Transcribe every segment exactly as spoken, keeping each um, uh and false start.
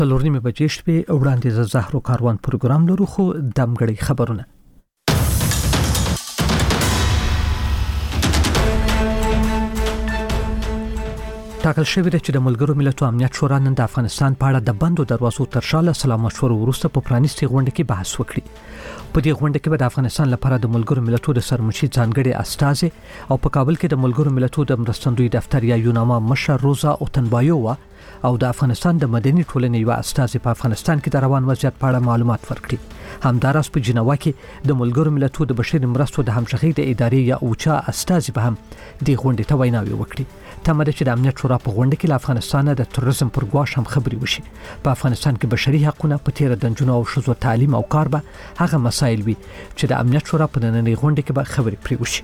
څلور نیمې بجې شپې وړاندې د زهرو کاروان پروګرام لرو خو دمګړی خبرونه. ټاکل شوی دی چې د ملګرو ملتونو امنیت شورا نن د افغانستان په اړه د بندو دروازو تر شا له سلا مشورو وروسته په پرانیستي غونډه کې بحث وکړي. په دې غونډه کې به د افغانستان لپاره د ملګرو ملتونو د سرمشي ځانګړي استازي او په کابل کې د ملګرو ملتونو د مرستندوی دفتر یا یوناما مشر روزا اوتنبایووا او د افغانستان د مدني ټولنې یو استازي په افغانستان کې د روان وضعیت په اړه معلومات ورکړي. همداراز په جنیوا کې د ملګرو ملتونو د بشري مرستو د همغږۍ د ادارې یا اوچا استازي به هم د غونډې ته ویناوي وکړي. تمه ده چې د امنیت شورا په غونډه کې له افغانستان د تروریزم پر ګواښ هم خبري وشي. په افغانستان کې بشري حقوقونه په تیر د نجونو او ښځو تعلیم او کار به هغه مسایل وي چې د امنیت شورا په نننۍ غونډه کې به خبري پرې وشي.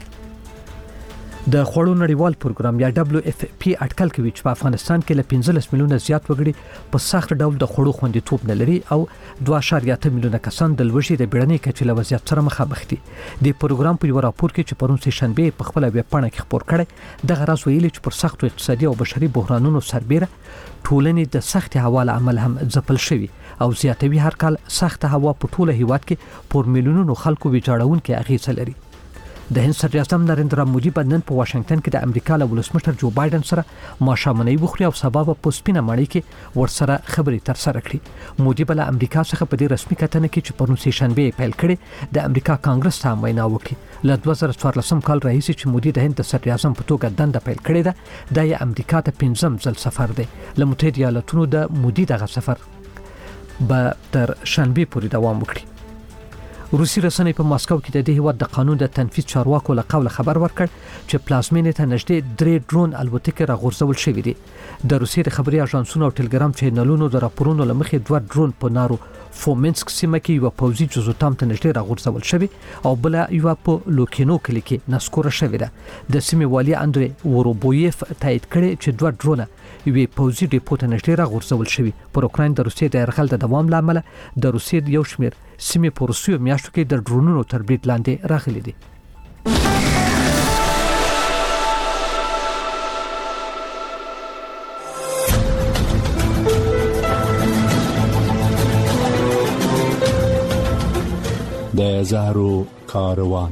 د خوړو نړیوال پروګرام یا دبليو اف پی اټکل کوي چې په افغانستان کې له پنځلس میلیونه زیات وګړي په سخت ډول د خوړو خوندیتوب نه لري او دوه اعشاریه اته میلیونه کسان د لوږې د بیړنۍ کچې له وضعیت سره مخامخ دي. د پروګرام په یو راپور کې چې پرون سه شنبه په خپل ویب پاڼه کې خبر کړي دغه راز ویلي چې پر سختو اقتصادي او بشري بحرانونو سربېره ټولنې د سخت هوا له امله هم ځپل شوي او زیاتوي هر کال سخت هوا په ټوله هیواد کې پر میلیونونو خلکو ویجاړونکې اغیزه لري. د هند صدر اعظم نریندرا مودي په نن په واشنگټن کې د امریکا له ولسمشر جو بایدن سره ماښامنۍ وخوري او سبا په سپینه ماڼۍ کې ورسره خبرې تر سره کړي. مودي بل امریکا څخه په دې رسمي کتنه کې چې پرون سه شنبه پیل کړي د امریکا کانګرس ته وینا وکړي. له دوه زره څوارلسم کال راهیسې چې مودي د هند د صدر اعظم په توګه دنده پیل کړې ده د امریکا ته پنځم ځل سفر دی. له متحده ایالاتونو د مودي دغه سفر به تر شنبه پورې دوام وکړي. روسي رسنۍ په ماسکو کې د دې هیواد د قانون د تنفيذ چارواکو له قوله خبر ورکړ چې پلازمینې ته نږدې درې ډرون الوتکې راغورځول شوې دي. د روسي د خبري اژانسونو او ټلګرام چینلونو د راپورونو لمخې دوه ډرون په نارو فومنسک سیمه کې یو پوځي جزوتام ته نږدې راغورځول شوی او بل یو په لوکینو کلی کې نسکوره شوې ده. د سیمې والي اندري وروبویف تایید کړي چې دوه ډرونه یوې پوځي ډیپو ته نږدې راغورځول شوی. پر اوکراین د روسیې د یرغل د دوام لامل د روسیې یو شمېر سیمې په روسیو میاشتو کې د ډرونونو تر برید لاندې راغلي دي. د زهرو کاروان.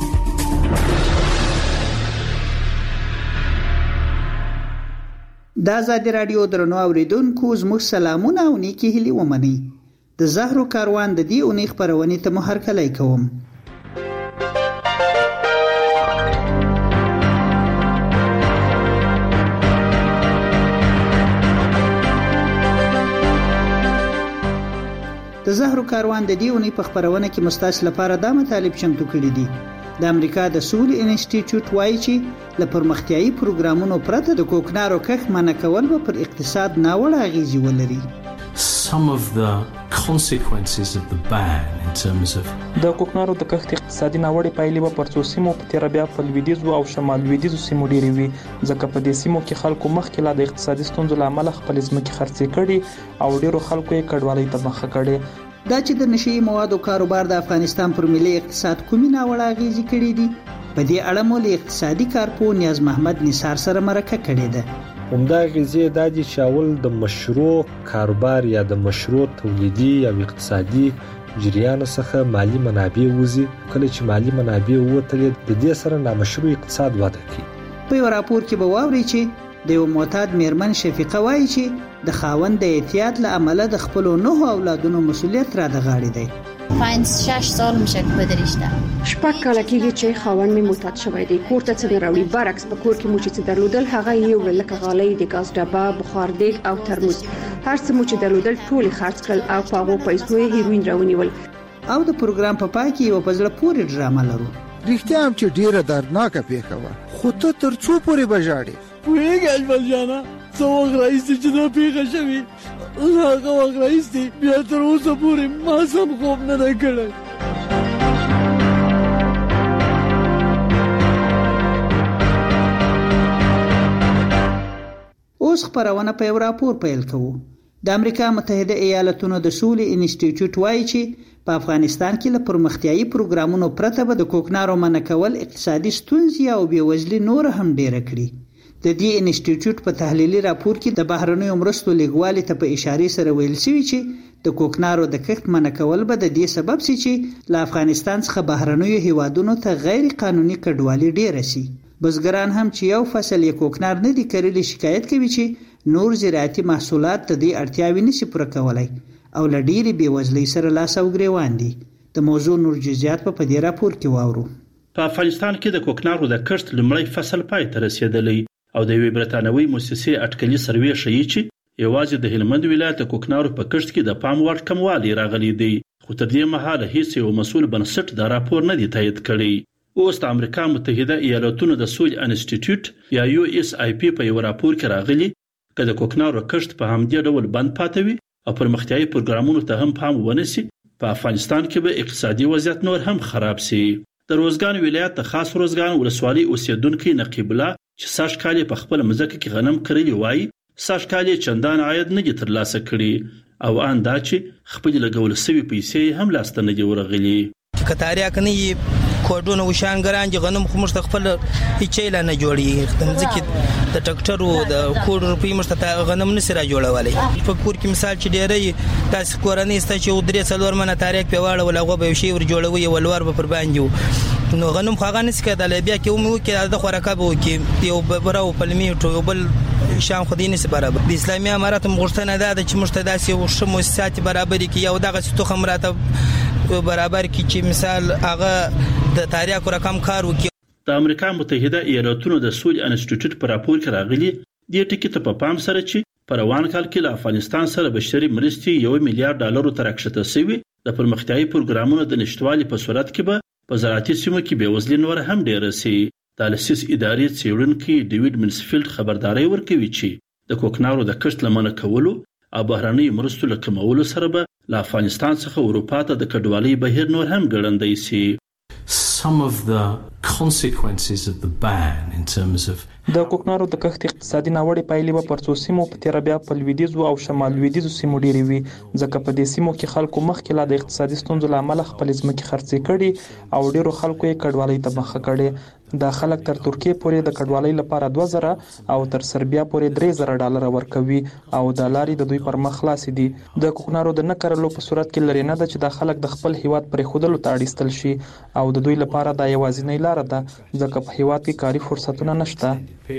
د آزادي رادیو درنو اوریدونکو زموږ سلامونه او نیکی هیلې ومنئ. د زهرو کاروان د دې اونۍ خبرونې ته محرکلی کوم. د زهرو کاروان د دې اونۍ په خبرونه کې مستاس لپاره دا مطالب چمتو کړي دي. د امریکا د سولې انسټیټیوټ وایي چې له پرمختیایي پروګرامونو پرته د کوکنارو کښت منع کول به پر اقتصاد ناوړه اغیزې ولري. Some of the consequences of the ban in terms of د کوکنارو د کښت اقتصادي ناوړه پایلې به پر څو سیمو په تیر بیا په لویدیځو او شمال لویدیځو سیمو ډېرې وي ځکه په دې سیمو کې خلکو مخکې لا د اقتصادي ستونزو له امله خپل ځمکې خرڅې کړي او ډېرو خلکو یې کډوالۍ ته مخه کړي. دا چې د نشي موادو کاروبار د افغانستان پر ملي اقتصاد کومې ناوړه اغیزې کړې دي په دې اړه مو له اقتصادي کارپوه نیاز محمد نثار سره مرکه کړې ده. همدا غزې د دې چاول د مشروع کاروبار یا د مشروع تولیدي او اقتصادي جریان څخه مالی منابع وزي کله چې مالی منابع وته د دې سره نامشروع اقتصاد وده کوي. په یو راپور کې به واوري چې د یو معتاد میرمن شفیقه وایي چې د خاوند د احتیاط له امله د خپل نه اولادونو مسؤلیت را د غاړې دی. پنځه شش سال میشه که بدرشته شپږ کاله کېږي چې خاوند می معتاد شوی دی. کور ته څه راوړي برعکس په کور کې مو چې درلودل هغه یو لکه غالۍ د ګاز ډبه بخار دیګ او ترموز هر څه مو چې درلودل ټول خرڅ کړل او په هغو پیسو یې هیروین راونیول. او د پروګرام په پای کې یو په زړه پورې ډرامه لرو. رښتیا هم چې ډیره دردناکه پیښه وه خو ته تر څو پورې بژاړې پوهېږې اجمل جانه څه وخت راهیسې چې دا پیښه شوې هغه وخت راهیسې بیا تر اوسه پورې ما سم خوب نه دی کړی. اوس خبرونه په یو راپور پیل کوو. د امریکا متحده ایالاتونو د سولې انسټیټیوټ وایي چې په افغانستان کې له پرمختیایي پروګرامونو پرته به د کوکنارو منع کول اقتصادي ستونزې او بېوزلي نور هم ډېره کړي. د دې انسټیټیوټ په تحلیلي راپور کې د بهرنیو مرستو لیږوالي ته په اشاره سره ویل شوی چې د کوکنارو د کښت منع کول به د دې سبب شي چې له افغانستان څخه بهرنیو هیوادونو ته غیر قانوني کډوالي ډیر شي. بزګران هم چې یو فصل یې کوکنار نه دی کړی شکایت کوي چې نور زراعتي محصولات د دې اړتیاوې نشي پوره کولای او له ډېرې بېوزلۍ سره لاس او ګریوان دي. د موضوع نور جزئیات په دې راپور کې واورو. په افغانستان کې د کوکنارو د کښت لومړی فصل پای ته رسیدلی او د یوې برتانوي مؤسسې اټکلي سروې ښیي چې یوازې د هلمند ولایت د کوکنارو په کښت کې د پام وړ کموالی راغلی دی، خو تر دې مهاله هیڅ یو مسؤل بنسټ دا راپور نه دی تایید کړی. اوس د امریکا متحده ایالاتونو د سولې انسټیټیوټ یا یو اس آی پی په یو راپور کې راغلی چې د کوکنارو کښت په همدې ډول بند پاتوي او پرمختیایي پروګرامونو ته هم پام ونیسي، په افغانستان کې به اقتصادي وضعیت نور هم خراب شي. د روزګان ولایت د خاص روزګان ولسوالۍ اوسیدونکو نقیب الله چې سږ کال په خپل مځکه کې غنم کرلی وای، سږ کال چندان عاید نه دي ترلاسه کړي او ان دا چې خپل لګول سوي پیسې هم لاسته نه دی ورغلي. کتاریا کني کوډونه وشان ګران چې غنم خو مشت خپل هیڅ لا نه جوړي، د ځکه د ټکټرو د کوډ روپی مشت غنم نه سره جوړولای. په کور کې مثال چې ډېرې تاسو کورنۍ ست چې ودرې څلور منه تاریخ په واړه ولا غو به شی ور جوړوي ولور به پر باندې نو غنم خو غنس کې د بیا کې مو کې د خوراکه بو کې یو براو پلمیټو یو بل شام خو دیني سره برابر د اسلامي امارات مغشتنه ده چې مشتداسي او شمو سات برابر کې یو دغه ستو خمراته برابر کی چې مثال هغه د تاریخ رقم کار وکي. د امریکا متحده ایالاتونو د سولې انسټیټیوټ پر راپور کې راغلي د ټکی ته په پام سره چې پر روان کال کې له افغانستان سره بشري مرستې یو میلیارډ ډالر تر راکښته شوی، د پرمختیایي پروګرامونو د نشټوالي په صورت کې به په زراعتي سیمو کې بېوزلي نور هم ډېره شي. د لسیس ادارې څېړونکي ډیوډ منسفیلډ خبرداري ورکوي چې د کوکنارو د کښت لمنه کولو او بهرنۍ مرستو له کمولو سره به له افغانستان څخه اروپا ته د کډوالۍ بهیر نور هم ګړندی شي. Some of the consequences of the ban in terms of د کوکنارو د کښت اقتصادي ناوړه پایلې به پر څو سیمو په تیر بیا په لویدیځ او شمال لویدیځ سیمو ډېرې وي، ځکه په دې سیمو کې خلکو مخکې لا د اقتصادي ستونزو لامل خپل ځمکې خرڅې کړي او ډېرو خلکو یې کډوالۍ ته مخه کړي. دا خلک تر ترکیه پورې د کډوالۍ لپاره دوه زره او تر سربیا پورې درې زره ډالر ورکوي او د لارې د دوی پر مخ خلاص دي. د کوکنارو د نه کرلو په صورت کې لري نه ده چې د خلک د خپل هیواد پرې خودلو ته اړیستل شي او د دوی لپاره دا یوازینۍ لار ده ځکه په هیواد کې کاري فرصتونه نشته.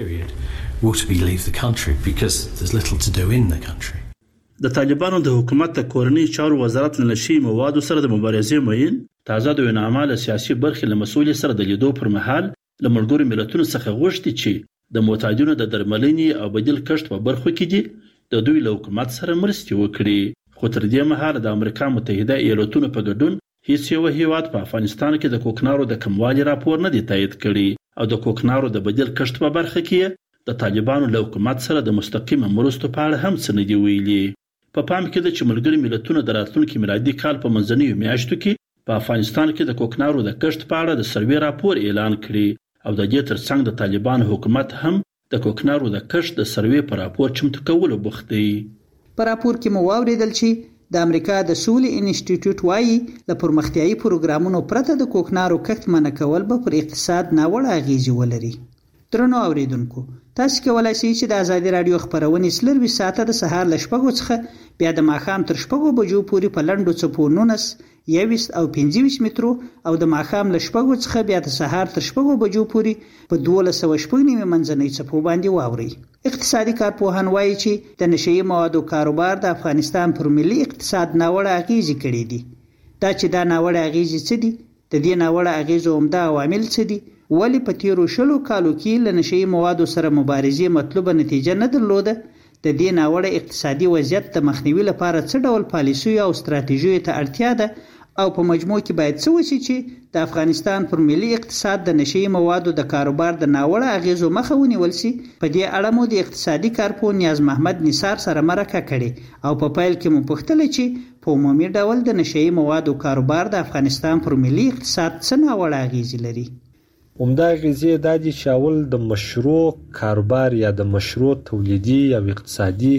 د طالبانو د حکومت د کورنۍ چارو وزارت له نشي موادو سره د مبارزې مین تازه د وینامال سیاسي برخې له مسؤل سره د لیدو پر مهال له ملګرو ملتونو څخه غوښتي چې د معتادینو د درملنې او بدیل کښت په برخو کې دي د دوی له حکومت سره مرستې وکړي. خو تر دې مهاله د امریکا متحده ایالاتونو په ګډون هیڅ یو هیواد په افغانستان کې د کوکنارو د کموالي راپور نه دی تایید کړی او د کوکنارو د بدیل کښت په برخه کې د طالبانو له حکومت سره د مستقیم مرستو په اړه هم څه نه دی ویلي. په پام کې ده چې ملګري ملتونه د راتلونکي میلادي کال په منځنیو میاشتو کې په افغانستان کې د کوکنارو د کښت په اړه د سروې راپور اعلان کړي او د دې ترڅنګ د طالبانو حکومت هم د کوکنارو د کښت د سروې په راپور چمتو کولو بوخت دی. په راپور کې مو واوریدل چې د امریکا د سولې انسټیټیوټ وايي له پرمختیایي پروګرامونو پرته د کوکنارو کښت منع کول به پر اقتصاد ناوړه اغیزې ولري. درنو اوریدونکو، تاسو کولای شئ چې د آزادي رادیو خبرونه سلوي ساعته د سهار ل شپږو څخه بیا د ماښام تر شپږو بجو پورې په لنډو څپو نونس یويس او پنځه ویشت مترو او د ماښام ل شپږو څخه بیا د سهار تر شپږو بجو پورې په دولس سوه شپږ نیمه منځنۍ څپو باندې واوري. اقتصادي کارپوهان وایي چې د نشئی موادو کاروبار د افغانستان پر ملي اقتصاد ناوړه اغیزې کړې دي. دا چې دا ناوړه اغیزې څه دي؟ د دې ناوړه اغیزو عمده عوامل څه دي؟ ولی په تیرو شلو کالو کې له نشئی موادو سره مبارزې مطلوبه نتیجه نه درلوده؟ د دې ناوړه اقتصادي وضعیت د مخنیوي لپاره څه ډول پالیسیو او ستراتیژیو ته اړتیا ده او په مجموع کې باید څه وشي چې د افغانستان پر ملي اقتصاد د نشئی موادو د کاروبار د ناوړه اغیزو مخه ونیول شي؟ په دې اړه مو د اقتصادي کارپوه نیاز محمد نثار سره مرکه کړې او په پیل کې مو پوښتل چې په عمومي ډول د نشئی موادو کاروبار د افغانستان پر ملي اقتصاد څه ناوړه اغیزې لري. عمده اغیزې دا دي چې اول د مشروع کاروبار یا د مشروع تولیدي او اقتصادي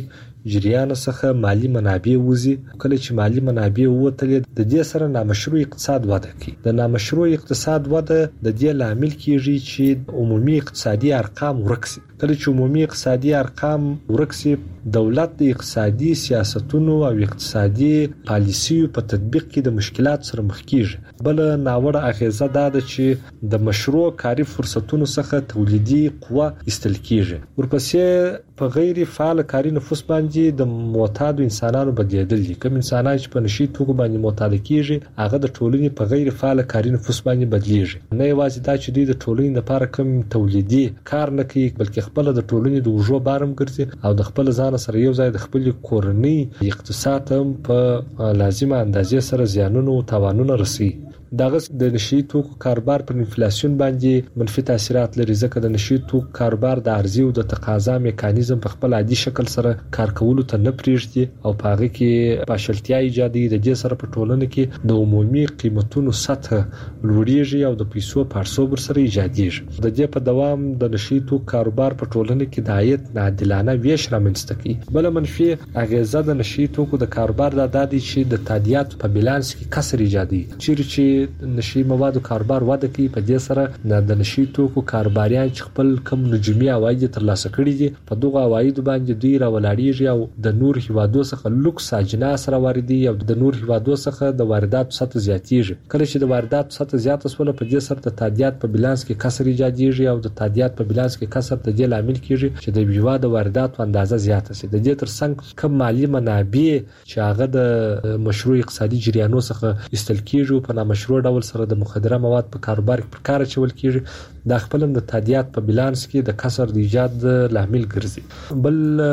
جریان څخه مالی منابع وځي. کله چې مالی منابع ووتلې د دې سره نامشروع اقتصاد وده کوي. د نامشروع اقتصاد وده د دې لامل کیږي چې عمومي اقتصادي ارقام ورک شي. کله چې عمومي اقتصادي ارقام ورک شي دولت د اقتصادي سیاستونو او اقتصادي پالیسیو په تطبیق کې د مشکلات سره مخ کیږي. بل ناوړه اغیزه دا ده چې د مشروع کاري فرصتونو څخه تولیدي قوه استل کیږي. ورپسې په غیر فعال کاري نفوس باندې د معتادو انسانانو بدلیدل دي. کوم انسانان چې په نشي توکو باندې معتاد کیږي هغه د ټولنې په غیر فعال کاري نفوس باندې بدلیږي. نه یوازې دا چې دوی د ټولنې لپاره کوم تولیدي کار نه کوي بلکې خپل د ټولنې د وجو بارم ګرځي او د خپل ځان سره یو ځای د خپل کورنۍ اقتصاد هم په لازمه اندازې سره زیانونه او تاوانونه رسي. دغه د نشي توکو کاروبار پر انفلیسیون باندې منفي تاثیرات لري ځکه د نشي توکو کاروبار د عرضې او د تقاضا میکانیزم په خپل عادي شکل سره کار کولو ته نه پریږدي او په هغه کې پاشلتیا ایجادي. د دې سره په ټولنه کې د عمومي قیمتونو سطح لوړیږي او د پیسو پارسوب سره ایجادیږي. د دې په دوام د نشي توکو کاروبار په ټولنه کې د عاید ناعادلانه ویش رامنځته کوي. بل منفي اغیزه د نشي توکو د کاروبار د دادي چې د تادیات په بیلانس کې کسر ایجادي. چیرې چې نشي موادو کاروبار وده کوي په دې سره د نشي توکو کاروباریان چې خپل کم نجومي عواید ترلاسه کړي دي په دغه عواید باندې دوی راولاړيږي او د نور هیوادو څخه لوکس اجناس راوړي او د نور هیوادو څخه د وارداتو سطح زیاتیږي. کله چې د وارداتو سطح زیات شول په دې سره د تادیات په بیلانس کې کسر ایجادیږي او د تادیات په بیلانس کې کسر د دې لامل کیږي چې د هیواد د وارداتو اندازه زیاته شي. د دې ترڅنګ کم مالی منابع چې هغه د مشروع اقتصادي جریانو څخه استل کیږي په نامشروع ډول سره د مخدره مواد په کاروبار کې پر کار چول کیږي د خپل د تادیات په بیلانس کې د کسر د ایجاد لامل ګرځي. بل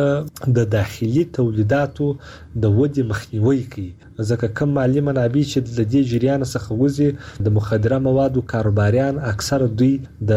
د داخلي تولیداتو د ودې مخنیوي کوي ځکه کم مالی منابع چې د دې جریان څخه وځي د مخدره موادو کاروباریان اکثر دوی د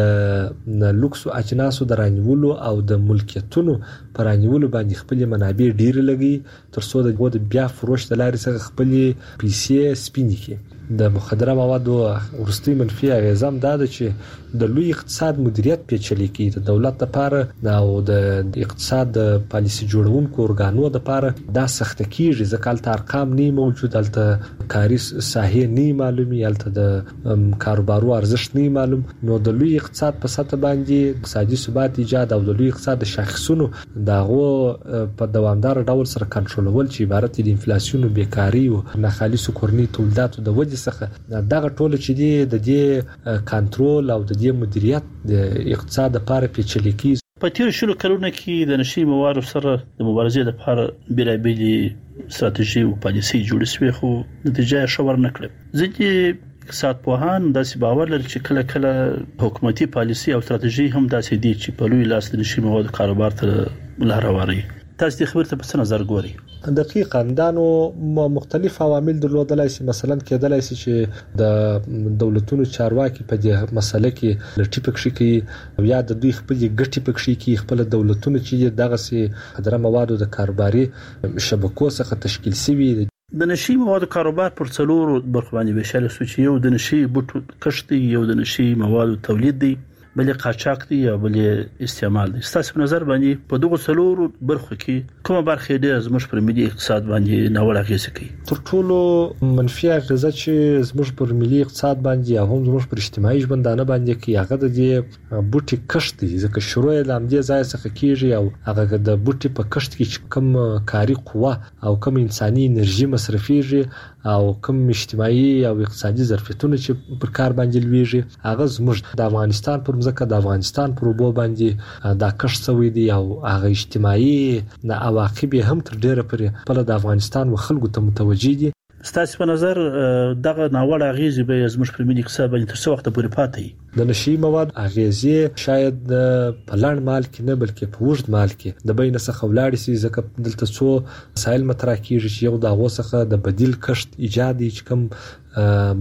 لوکس اجناسو درانیولو او د ملکیتونو پرانیولو باندې خپل منابع ډیر لګي ترڅو د بیا فروش د لارې څخه خپل پیسې سپینې کړي. د مخدره موادو ورستي منفي اغیزه هم دا ده چې د لوی اقتصاد مدیریت پیچلې کی د دولت لپاره او د اقتصاد پالیسي جوړونکو ارګانو لپاره دا سخت کیږي ځکه الته ارقام نه موجود الته کاري ساحه نه معلومي الته د کاروبارو ارزښت نه معلوم. نو د لوی اقتصاد په سطح باندې اقتصادي ثبات ایجاد او د لوی اقتصاد د شاخصونو دغه په دوامدار ډول سره کنټرولول چې عبارت دي انفلیسیون او بیکاری او ناخالصو کورنی تولیداتو د ودې څخه دغه ټول چې دی د دې کنټرول او د دې مدیریت د اقتصاد لپاره پیچلې کی. په تیر شلو کلونو کې د نشي موادو سره د مبارزې لپاره بیلابېلې ستراتیژي او پالیسي جوړې شوې خو نتیجه ښه ورنکړه. ځکه اقتصاد پوهان داسې باور لري چې کله کله حکومتي پالیسي او ستراتیژي هم داسې دي چې په لوی لاس د نشي موادو کاروبار ته لار هواري. تاسو د خبرته په څه نظر ګورئ؟ دقیقاً دانو مختلف عوامل درلودلای شي. مثلا کېدلای شي چې د دولتونو چارواکي په دې مسله کې لټي پکښي کوي او یا د دوی خپل ګټي پکښي کوي خپل دولتونو چې دغه سي خدره موادو د کاروباري شبکو څخه تشکیل شوی. د نشي موادو کاروبار پر څلورو برخو باندې ویشل سوچي یو د نشي بوټو کښت دی، یو د نشي موادو تولید دی، بلې قاچاق دی او بلې استعمال دی. ستاسو په نظر باندې په دغه څلورو برخو کې کومه برخه ډېر زموږ پر ملي اقتصاد باندې ناوړه اغیزه کوي؟ تر ټولو منفي اغیزه چې زموږ پر ملي اقتصاد باندې او هم زموږ پر اجتماعي ژوندانه باندې کوي هغه د دې بوټي کښت دی. ځکه شروع یې لامدې ځای څخه کیږي او هغه د بوټي په کښت کې کم کاري قوه او کم انساني انرژي مصرفيږي او کم اجتماعي او اقتصادي ظرفیتونه چې پر کار باندې لويږي هغه زموږ د افغانستان پر ځکه د افغانستان پر وبو باندې دا کښت شوی دی او هغه اجتماعي نه عواقب هم تر ډیره پر په د افغانستان وخلکو ته متوجي دي. ستاسو په نظر دغه ناوړه اغیزې به زموږ پر ملي اقتصاد باندې تر څو وخت پورې پاتې؟ د نشي مواد اغیزې شاید په لړ مال کې نه بلکې په وژد مال کې د بین څخه ولاړ شي ځکه دلته څو مسایل مطرح کیږي چې یو د هغه څخه د بدیل کښت ایجاد چې کوم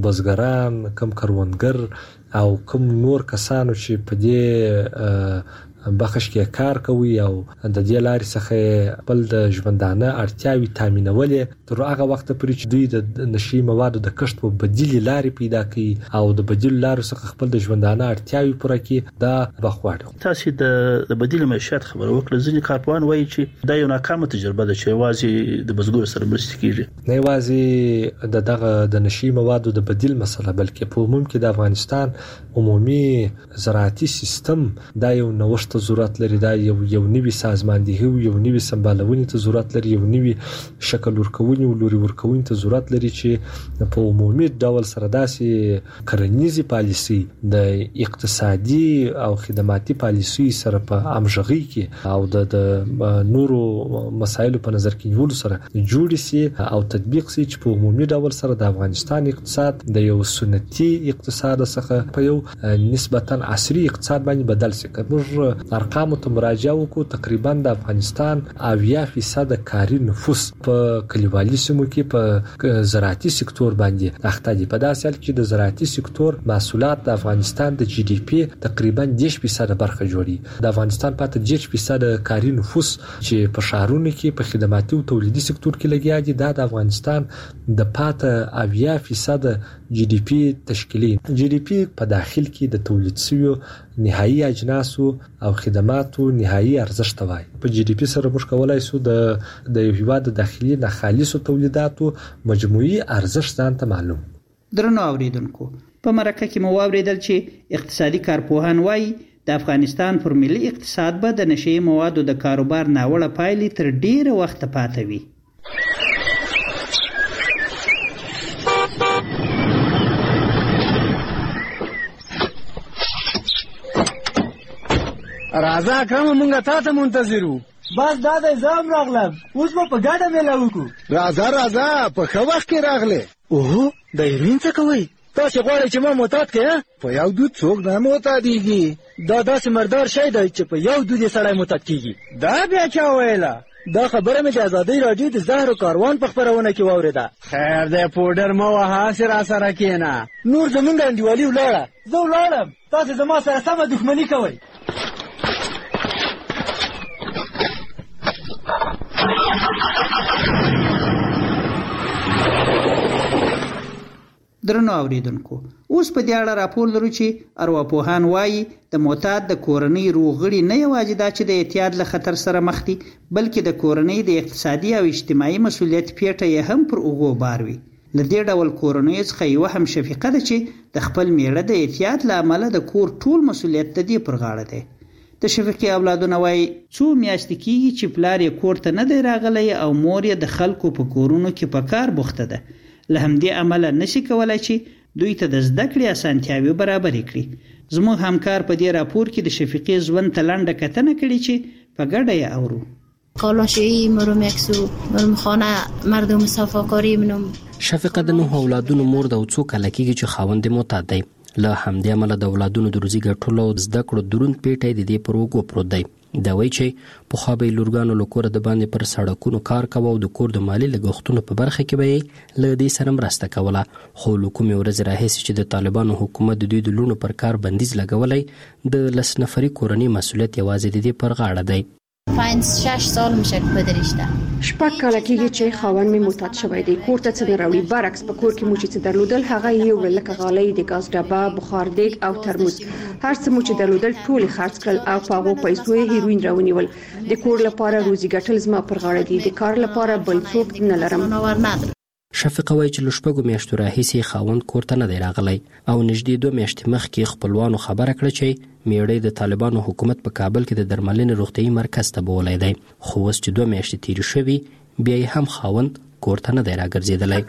بزګران کم کروندګر او کوم نور کسانو چې په دې بخش کې کار کوي او د دې لارې څخه بل د ژوندانه اړتیاوي تامینولې تر هغه وخت پورې چې دوی د نشي موادو د کښت په بدیل لارې پیدا کړي او د بدیل لارو څخه خپل د ژوندانه اړتیاوي پوره کړي دا بخواړي. تاسو د بدیل معیشت خبر وکړه ځینې کارپوهان وایي چې دا یو ناکامه تجربه ده چې واځي د بزګر سره مرسته کیږي نه واځي د دغه د نشي موادو د بدیل مسله بلکې په عموم کې د افغانستان عمومي زراعتي سیستم دا یو نوښت ضرورت لري دا یو یو نوي سازماندهي یو نوي سمبالونې ته ضرورت لري یو نوي شکل ورکونې او لوري ورکونې ته ضرورت لري چې په عمومي ډول سره داسې کرنیزي پالیسي د اقتصادي او خدماتي پالیسي سره په همغږي کې او د نورو مسایلو په نظر کې نیول سره جوړ شي او تطبیق شي چې په عمومي ډول سره د افغانستان اقتصاد د یو سنتي اقتصاد څخه په یو نسبتا عصري اقتصاد باندې بدل شي. موږ ارقام ته مراجعه وکړو تقریبا د افغانستان اویا فیصد کاري نفوس په کلیوالي سیمو کې په زراعتي سکتور باندې اخته دي. په داسې حال کې د زراعتي سکتور محصولات د افغانستان د جی ډي پی تقریبا دېرش فیصد برخه جوړي. د افغانستان پاتې دېرش فیصد کاري نفوس چې په شهرونو کې په خدماتي او تولیدي سکتور کې لګیا دي دا د افغانستان د پاتې اویا فیصد جی ډي پی تشکیلي. جی ډي پی په داخل کې د تولید شویو نهایی اجناسو او خدماتو نهایی ارزښت وای. په جی ډي پی سره موږ کولای شو د د یو هیواد داخلي نه خالصو تولیداتو مجموعي ارزښت ځان ته معلوم. درنو اوریدونکو په مرکه کې مو واوریدل چې اقتصادي کارپوهان وایي د افغانستان پر ملي اقتصاد به د نشي موادو د کاروبار ناوړه پایلې تر ډیره وخت پاتې وي. راځه کوم مونږه تاسو منتظرو بس دا د زام راغلم اوس په ګاډه مې لاوکو. راځه راځه په خو وخت کې راغله. اوه د ایرین څه کوي تاسو غواړئ چې ما معتاد کړئ؟ په یو دود څوک نه معتادیږي. دا داسې مردار شی دی چې په یو دود سړی معتاد کیږي. دا بیا چا ویله؟ دا خبره مې د ازادۍ راډیو د زهر کاروان په خبرونه کې واوریده. خیر دی پودر مو وها سره سره کینا نور زمونږ انډیوالي ولاړه زه ولاړم تاسو زما سره سمه دښمني کوئ. درنو اوریدونکو اوس په دې اړه راپور لرو چې ارواپوهان وایي د معتاد د کورنۍ روغړي نه یوازې دا چې د اعتیاد له خطر سره مخ دي بلکې د کورنۍ د اقتصادي او اجتماعي مسولیت پیټه یې هم پر اوږو بار وي. له دې ډول کورنۍ څخه یوه هم شفیقه ده چې د خپل میړه د اعتیاد له امله د کور ټول مسولیت د دې پر غاړه دی. د شفیقې اولادونه وایي څو میاشتې کېږي چې پلار یې کور ته نه دی راغلی او مور یې د خلکو په کورونو کې په کار بوخته ده. له همدې امله نشي کولای چې دوی ته د زده کړې اسانتیاوې برابرې کړي. زموږ همکار په دې راپور کې د شفیقې ژوند ته لنډه کتنه کړې چې په ګډه یې اورو. کالاشویی مرو مکسو مرم خانه مردم صفاکاری منم. شفیقه د نوح اولادونو مور د څو کاله کېږي چې خاوند معتاد دی. له همدې امله د اولادونو د روزي ګټلو او زده کړو دروند پیټی د دې پر اوږو پروت دی. دا وایي چې پخوا به یې لورګانو له کوره د باندې پر سړکونو کار کوه او د کور د مالي لګښتونو په برخه کې به یې له دې سره مرسته کوله. خو له کومې ورځې راهیسې چې د طالبانو حکومت د دوی د لوڼو پر کار بندیز لګولی د لس نفري کورنۍ مسؤلیت یوازې د دې پر غاړه دی. پنج شش سال میشه که پدرشته شپږ کاله کېږي چې خاوند مې معتاد شوی دی. کور ته څه نه راوړي برعکس په کور کې مو چې څه درلودل هغه یې یوړل لکه غالۍ د ګاز ډبه بخار دیګ او ترموز. هر څه مو چې درلودل ټول یې خرڅ کړل او په هغو پیسو یې هیروین راونیول. د کور لپاره روزي ګټل زما پر غاړه دي. د کار لپاره بل څوک نه لرم. شفیقه وایي چې له شپږو میاشتو راهیسې خاوند کور ته نه دی راغلی او نږدې دوه میاشتې مخکې خپلوانو خبره کړه چې میړه د طالبانو حکومت په کابل کې د درملنې روغتیايي مرکز ته بولی دی. خو اوس چې دوه میاشتې تېرې شوي بیا یې هم خاوند کور ته نه دی راګرځېدلی.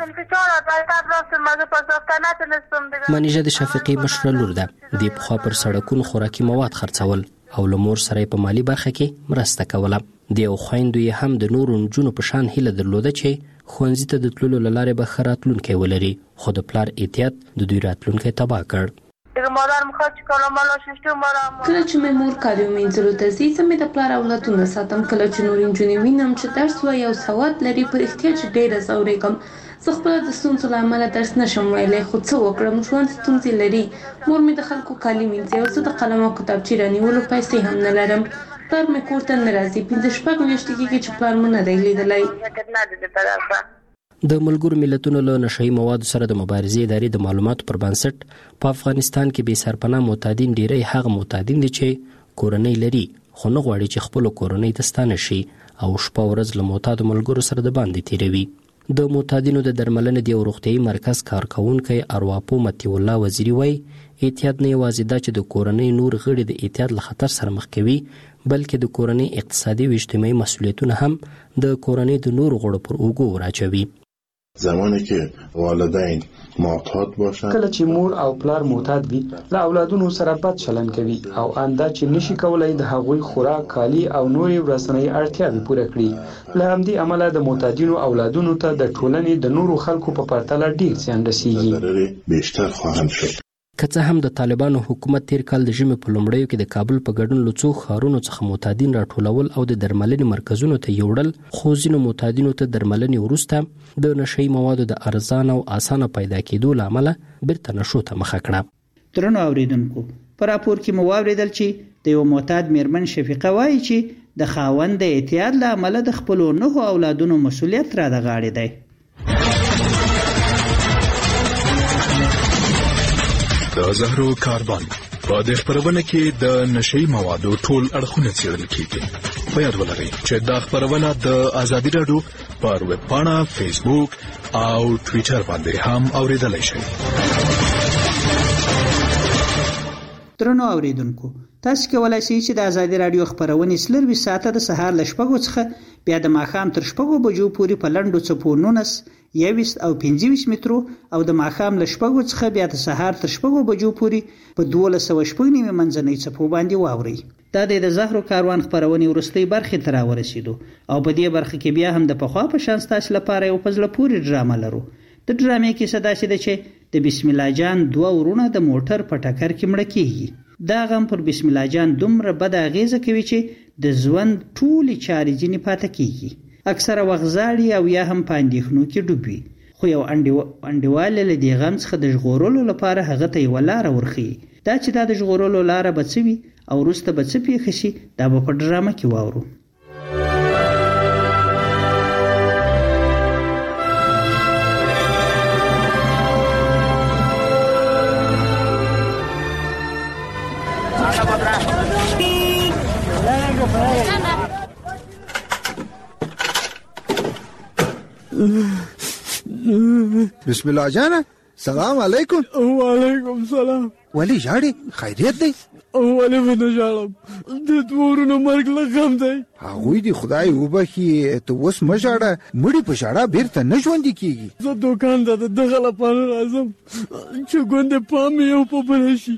منیژه د شفیقې مشره لور ده. دې پخوا پر سړکونو خوراکي مواد خرڅول او له مور سره په مالی برخه کې مرسته کوله. د یو خویندو یې هم د نورو نجونو په شان هیله درلوده چې ښوونځي ته د تللو له لارې به ښه راتلونکی ولري. خو د پلار احتیاط د دوی راتلونکی تباه کړ. مادرم خواست چیکار مالا ششتو مالا کله چې مې مور کاریو مینځلو ته ځي زه مې د پلار اولادونه ساتم کله چې نور نجونې وینم چې درس وایي او سواد لري پر احتیاج ډېره ځورېږم زه خپله د ستونزو له امله درس نشم ویلی خو څه وکړم ژوند ستونزې لري مور مې د خلکو کالي مینځي او زه د قلم او کتابچې رانیولو پیسې هم نه لرم پلار مې کور ته نه راځي پنځه شپږ میاشتې کېږي چې پلار مو نه دی لیدلی د ملګرو ملتونو له نشهیي موادو سره د مبارزې ادارې د معلوماتو پر بنسټ په افغانستان کې بې سرپناه معتادین ډیری هغه معتادین دي چې کورنۍ لري خو نه غواړي چې خپلو کورنۍ ته ستانه شي او شپه ورځ له معتادو ملګرو سره د باندې تیروي. د معتادینو د درملنې د یو روغتیايي مرکز کارکوونکی ارواپو مطیع الله وزیري وایي احتیاط نه یوازې دا چې د کورنۍ نور غړي د احتیاط له خطر سره مخ کوي بلکې د کورنۍ اقتصادي او اجتماعي مسؤلیتونه هم د کورنۍ د نورو غړو پر اوږو وراچوي. زمانی که والدین معتاد باشند کله چې مور او پلار معتاد وي له اولادونو سره بد چلند کوي او انده چې نشي کولای د هغوی خوراک کالی او نورې ورځنۍ اړتیاوې پوره کړي له همدې امله د معتادینو اولادونو ته د ټولنې د نورو خلکو په پرتله ډیر زیان رسیږي بیشتر خواهند شد. که څه هم د طالبانو حکومت تیر کال د ژمي په لومړیو کې د کابل په ګډون له څو ښارونو څخه معتادین راټولول او د درملنې مرکزونو ته یوړل خو ځینو معتادینو ته درملنې وروسته د نشهیي موادو د ارزان او اسانه پیدا کېدو له امله بیرته نشو ته مخه کړه. درنو اوریدونکو په راپور کې مو واورېدل چې د یو معتاد میرمن شفیقه وایي چې د خاوند د اعتیاد له امله د خپلو نهو اولادونو مسؤلیت را د غاړې دی. د زهرو کاربن په دې خبرونه کې د نشهیي موادو ټول اړخونه څېړل کیږي. په یاد ولرئ چې دا خبرونه د ازادي راډیو پر ویب پاڼه، فیسبوک او ټویټر باندې هم اوریدلای شئ. درنو اوریدونکو تاسو کولای شئ چې د ازادي راډیو خبرونه سلروي ساعته د سهار ل شپږو څخه بیا د ماښام تر شپږو بجو پورې په لنډو څپو نونس یویس او پنځویس مترو او د ماښام له شپږو څخه بیا د سهار تر شپږو بجو پورې په دولس سوه شپږ نیمې منځنۍ څپو باندې واورئ. دا د زهرو کاروان خبرونې وروستۍ برخې ته راورسېدو او په دې برخه کې بیا هم د پخوا په شان ستاسو لپاره یو په زړه پورې ډرامه لرو. د ډرامې کیسه داسې ده چې د بسم الله جان دوه ورونه د موټر په ټکر کې مړه کیږي. دا غم پر بسم الله جان دومره بد اغیزه کوي چې د ژوند ټولې چارې ځینې پاتې کیږي. اکثره وخت زاړي او یا هم په اندېښنو کې ډوب وي خو یو انډیواله له دې غم څخه د ژغورلو لپاره هغه ته یوه لاره ورښیي. دا چې دا د ژغورلو لاره به څه وي او وروسته به څه پېښه شي دا به په ډرامه کې واورو. بسم الله جانا سلام علیکم. وعلیکم سلام. ولی جاړي خیریت دی؟ ولی به نه جاړم د دورونو مرګ له غم دی. هغوی دی خدای وبخي ته اوس مه جاړه مړي په ژړا بیرته نه ژوندي کیږي. زه دوکان ته د دغه لپاره راځم چې ګوندې پام یو په بله شي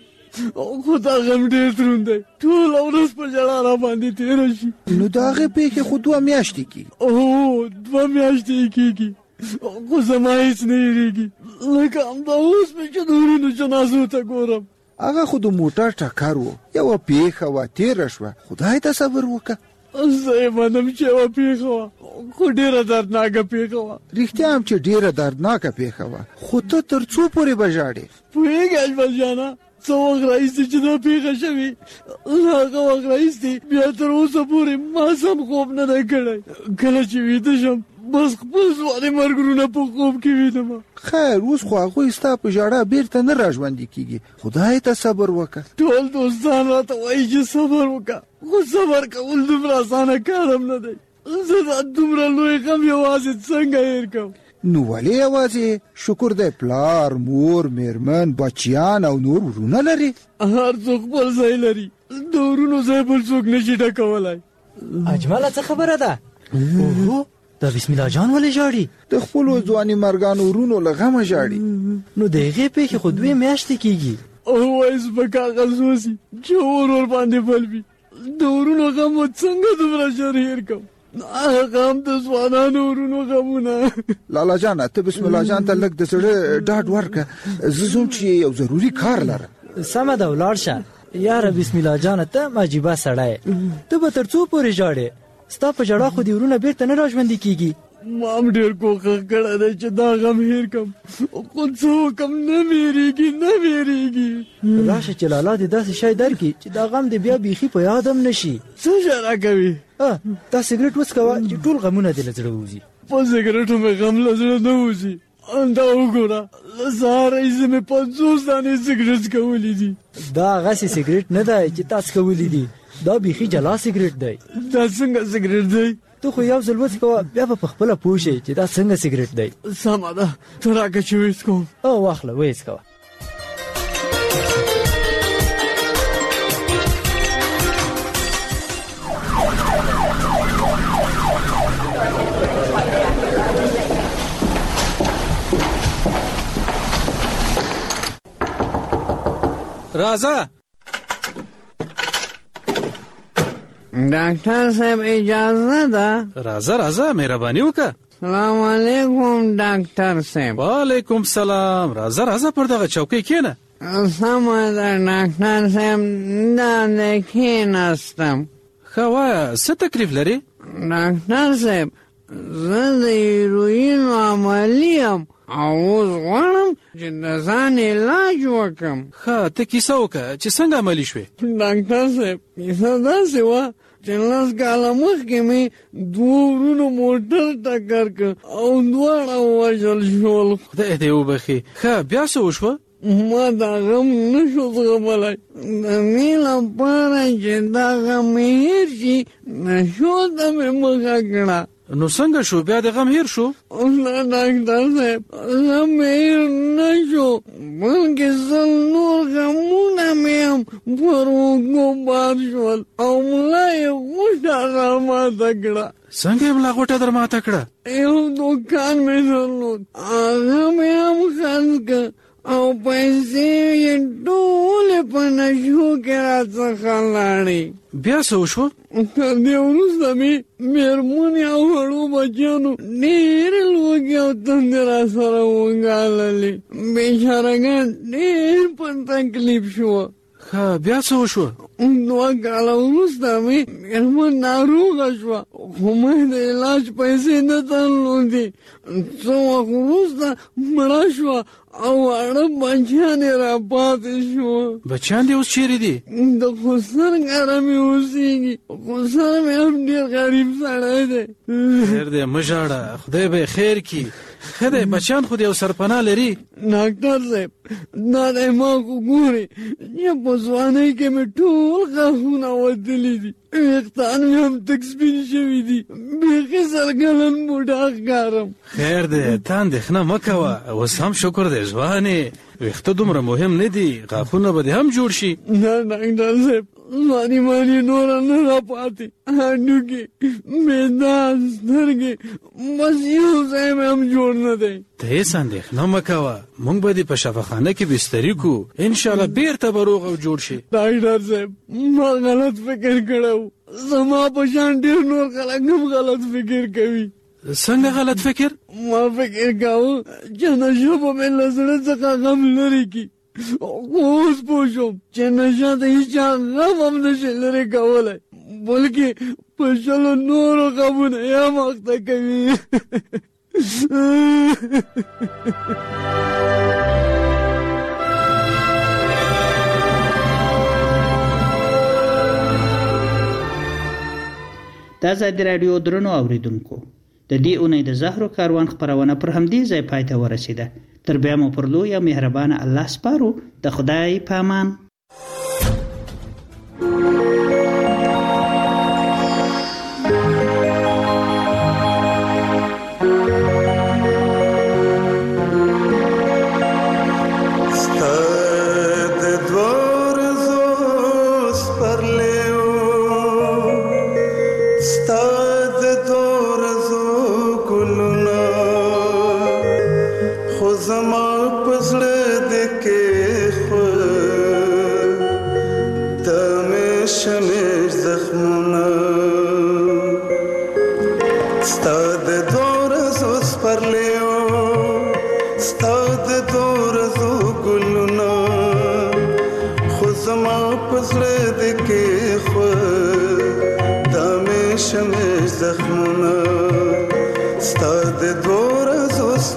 خو دا غم ډېر دروند دی ټوله ورځ په ژړا را باندې تېره شي. نو د هغې پېښې خو دوه میاشتې کېږي. او دوه میاشتې یې کېږي خو زما هېڅ نه هېرېږي لکه همدا اوس مې چې د ورونو جنازو ته ګورم. هغه خو د موټر ټکر و یوه پېښه وه تېره شوه خدای ته صبر وکړه. زه یې منم چې یوه پېښه وه خو ډېره دردناکه پېښه وه. رښتیا هم چې ډېره دردناکه پېښه وه خو ته تر څو پورې به ژاړې؟ پوهېږې اجمل جانه څه وخت راهیسې چې دا پېښه شوې له هغه وخت راهیسې بیا تر اوسه پورې ما سم خوب نه دی کړی. کله چې ویده شم بس خپل ځوانې مرګرونه په خوب کې وینم. خیر اوس خو هغوی ستا په ژړا بیرته نه راژوندي کېږي خدای ته صبر وکړه. ټول دوستان راته وایي چې صبر وکړه خو صبر کول دومره اسانه کار هم نه دی. زه دا دومره لوی غم یوازې څنګه هېر کړم؟ نو ولې یوازې شکر دی پلار مور میرمن بچیان او نور ورونه لري. هر څوک خپل ځای لري د ورونو ځای بل څوک نشي ډکولی. اجمله څه خبره ده؟ اوهو دا بسم الله جان ولې ژاړي؟ د خپلو ځواني مرګانو ورونو له غمه ژاړي. نو د هغې پېښې خو دوې میاشتې کېږي. وایي سپک کاغذ وسي چې اور ور باندې بل وي د ورونو غم و څنګه دومره ژر هېر کړم؟ هغه هم د ځوانانو ورونو غمونه. لالا جانه ته بسم الله جان ته لږ د زړه ډاډ ورکړه زه ځم چې یو ضروري کار لرم. سمه ده ولاړ شه. یاره بسم الله جانه ته مجیبه سړی ته به تر څو پورې ژاړې؟ ستا په ژړا خو دې ورونه بیرته نه راژوندي کېږي. ما هم ډېر کوښښ کړی دی چې دا غم هېر کړم، خو څه وکړم نه وېرېږي نه وېرېږي. راشه چې لالا دې داسې شی درکړي چې دا غم دې بیا بیخي په یاد هم نه شي. څه شی راکوي؟ دا سګرټ وڅکوه چې ټول غمونه دې له زړه ووځي. په سګرټو مې غم له زړه نه وځي. دا وګوره له سهاره ایزه مې پنځوس دانې سګرټ څکولي دي. دا هغسې سګرټ نه دی چې تا څکولي دي، دا بیخي جلا سګرټ دی. دا څنګه سګرټ دی؟ ته خو یو ځل وڅکوه بیا به پخپله پوه شې چې دا څنګه سګرټ دی. سمه ده ته راکړه چې وڅکوم. او واخله ویې څکوه. راځه ډاکټر صاحب اجازه ده؟ راځه راځه مهرباني وکړه. سلام علیکم ډاکټر صاحب. وعلیکم سلام. راځه راځه پر دغه چوکۍ کښېنه. سمه ده ډاکټر صاحب دلته کښېناستم. ښه وایه څه تکلیف لرې؟ ډاکټر صاحب زه د هیروینو عملي یم او اوس غواړم چې د ځان علاج وکړم. ښه ته کیسه وکړه چې څنګه عملي شوې؟ ډاکټر صاحب کیسه داسې وه چې لس کاله مخکې مې دوه ورونو موټر ټکر کړ او دواړه ووژل شول. خدای دې وبخي. ښه بیا څه وشوه؟ ما دا غم نه شو زغملی. د دې لپاره چې دا غم مې هېر شي نشو ته مې مخه کړه. نو څنګه شو بیا د غم هېر شو؟ نه ډاکټر صاحب غم مې هېر نه شو بلکې سل نور غمونه مې هم پر اوږو بار شول او ملا یې غوټه درماته کړه. څنګه یې ملا غوټه درماته کړه؟ یو دوکان مې درلود هغه مې هم خرڅ کړ او پیسې یې ټولې په نشو کې راڅخه لاړې. بیا څه وشوه؟ تر دې وروسته مې مېرمنې او وړو بچیانو ډېرې لوږې او تندې را سره وګاللې. بېچارهګان ډېر په تکلیف شوه. ښه بیا څه وشوه؟ دوه کاله وروسته مې مېرمن ناروغه شوه خو مې د علاج پیسې نه درلودې. څه وخت وروسته مړه شوه او واړه بچیان یې را پاتې شوه. بچیان دې اوس چیرې دي؟ د خسر کره مې اوسېږي. خسر مې هم ډېر غریب سړی دی. خیر دی مه ژاړه خدای به یې خیر کړي. ښه دی بچیان خو دې یو سرپناه لري. ډاکټر صاحب دا دی ما خو ګورې چې په ځوانۍ کې مې ټول غاښونه وتلي دي، ویښتان مې هم تک سپین شوي دي، بیخي سرګلن بوډا ښکارم. خیر دی ته اندېښنه مه کوه اوس هم شکر دی ځوانې ویښته دومره مهم نه دي غاښونه به دې هم جوړ شي. نه ډاکټر صاحب ځواني ماني نوره نه را پاتې هډوکي معده سترګې بس یو ځای مې هم جوړ نه دی. ته هېڅ اندېښنه مه کوه موږ به دې په شفاخانه کې بستري کړو انشاءالله بیرته به روغ او جوړ شي. ډاکټر صاحب ما غلط فکر کړی و زما په شان ډېر نور خلک هم غلط فکر کوي. څنګه غلط فکر؟ ما فکر کاوه چې نشه به مې له زړه څخه غم لرې کړي خو اوس پوه شوم چې نشه د هېچا غم هم نشي لرې کولی بلکې په شلو نورو غمونه یې هم اخته کوي. د ازادي راډیو درنو اوریدونکو د دې اونۍ د زهرو کاروان خپرونه پر همدې ځای پای ته ورسېده. تر بیا مو پر لوی او مهربانه الله سپارو. د خدای په امان.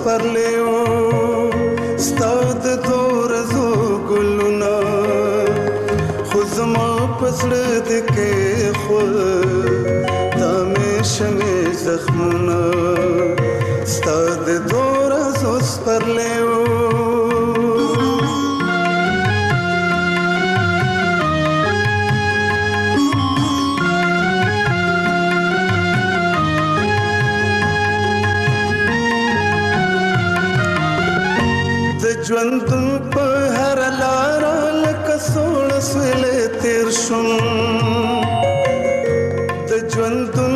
سپرلیو ستاد دور زو ګلونه خو زما پسړه د کې خو دا مې شمه زخمونه ستاد دور زو سپرلیو ژوندون په هر لار لکه سوړ سویل تیر شوم د ژوندون